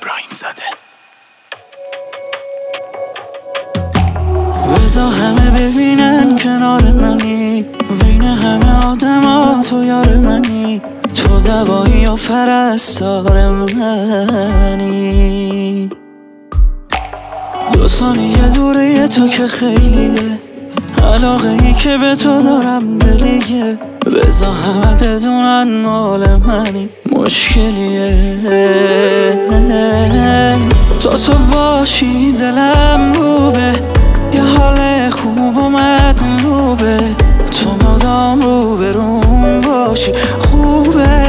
ابراهیم زاده. بذار همه ببینن کنار منی، بین همه آدم تو یار منی، تو دوایی و پرستار منی. 2 ثانیه دوره تو که خیلیه، علاقه ای که به تو دارم دلیه. بذار همه بدونن مال منی، مشکلیه. تو باشی دلم روبه، یه حال خوب اومد نوبه، تو مدام روبروم باشی خوبه.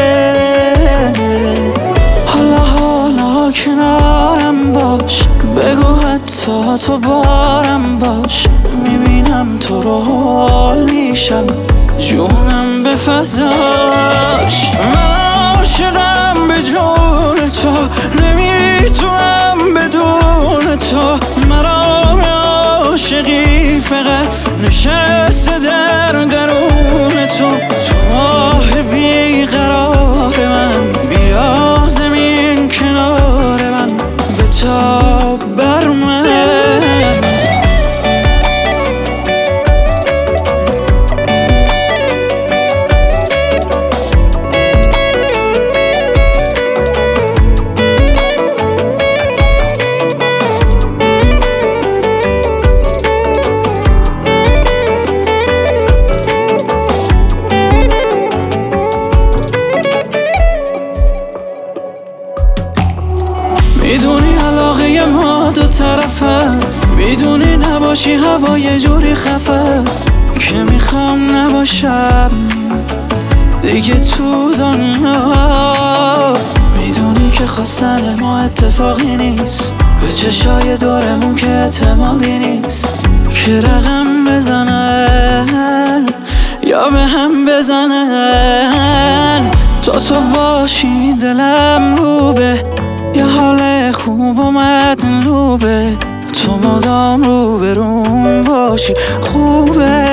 حالا کنارم باش، بگو حتی تو بارم باش، میبینم تو رو حال میشم، جونم به فضاش. من عاشقم به جون تو، نمیتونم بدون تو. مرام عاشقی فقط نشسته در درون تو. تو ماه بیقرار من، بیا زمین کنار من، بتاب بر من. میدونی علاقه ما 2 طرف است، میدونی نباشی هوا یه جوری خفه است که میخوام نباشم دیگه تو دنیا. میدونی که خواستن ما اتفاقی نیست، به چشای دورمون که اعتمادی نیست، که رقم بزنن یا به هم بزنن. تو باشی دلم روبه، یه حال خوب اومد نوبه، تو مدام روبروم باشی خوبه.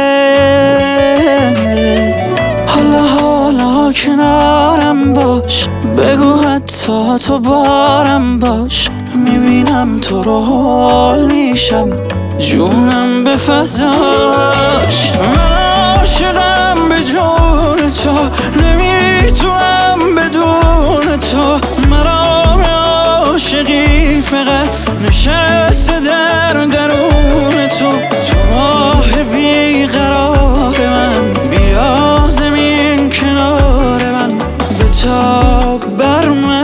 حالا کنارم باش، بگو حتی تو بارم باش، میبینم تو رو حال میشم، جونم به فضاش. من عاشقم به جون تو، نمیتونم بدون تو. مرام عاشقی فقط نشسته در درون تو. تو ماه بیقرار من، بیا زمین کنار من، بتاب بر من.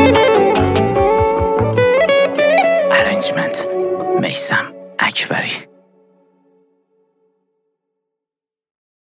میثم اکبری.